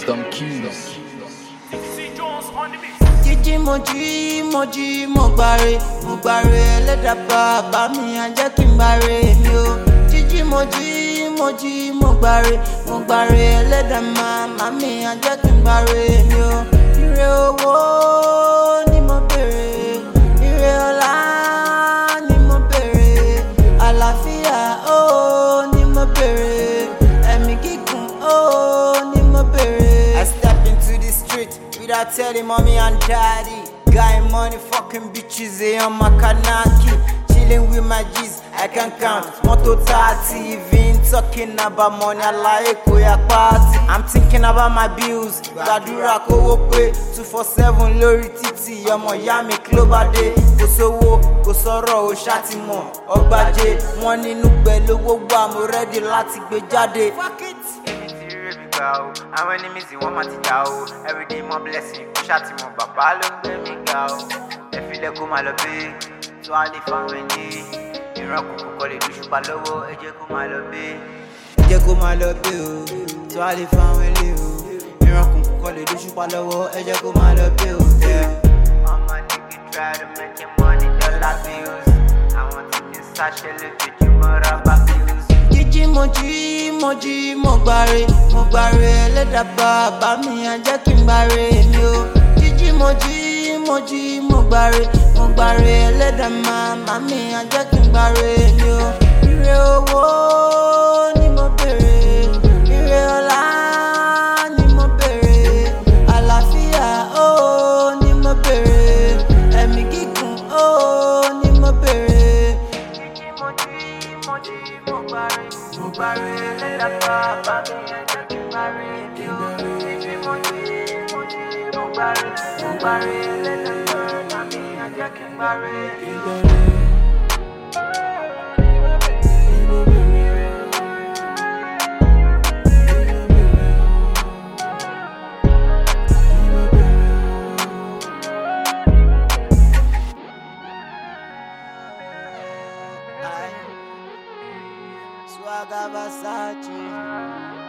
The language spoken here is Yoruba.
Wisdom Keys. Jíjí mo jí mo gbàre ẹlẹ́dàá bàbá mi á jẹ́ kí n gbàre mi o. Jíjí mo jí mo gbàre ẹlẹ́dàá màmá mi á jẹ́ kí n gbàre mi o. Ire owó ni mo bèrè, ire ọlá ni mo bèrè, àlàáfíà ni mo bèrè, ẹ̀mí gígùn ni mo bèrè. I step into the street without telling mommy and daddy. Got money, fucking bitches, on my kanaki. Chilling with my G's, I can count. Moto 30, even talking about money, I like Koya party. I'm thinking about my bills. Gadura kowo pe 247 lórí títì. Ọmọ ìyá mi klóbádé. Kò sówó, kò sọ̀rọ̀, ó ṣàtìmọ̀. Ọgbàjé, wọ́n nínú pẹ̀lú gbogbo àmọ́ ready láti gbé jáde. Fuck it. Àwọn enemies wọ́n máa ti jà o. Everyday more blessing, kò ṣàtìmọ̀ bàbá ló ń gbé mi ga o. Ẹ filẹ̀ kó máa lọ bí tó a lè fáwọn ẹni. Ìran kòkò kọ́ lè dúṣù pa lọ́wọ́, ẹ jẹ́ kó máa lọ bí. Ẹ jẹ́ kó máa lọ bí o, tó a lè fáwọn ẹni o. Ìran kòkò kọ́ lè dúṣù pa lọ́wọ́, ẹ jẹ́ kó máa lọ bí o. Mama nigga try to make your money dollar bills. Àwọn tí ní sáṣẹ́ lójoojúmọ́ rábà bills. Jíjí mo jí mo gbàre ẹlẹ́dàá bàbá mi á jẹ́ kí n gbàre mi o. Jíjí mo jí mo gbàre ẹlẹ́dàá màmá mi á jẹ́ kí n gbàre mi o. Ire owó ni mo bèrè, ire ọlá ni mo bèrè, àlàáfíà ni mo bèrè, ẹ̀mí gígùn ni mo bèrè. Jíjí mo jí mo gbàre ẹlẹ́dàá bàbá mi á jẹ́ kí n gbàre mi o. Jíjí mo jí mo gbàre ẹlẹ́dàá bàbá mi á jẹ́ kí n gbàre mi o. Swagger Versace.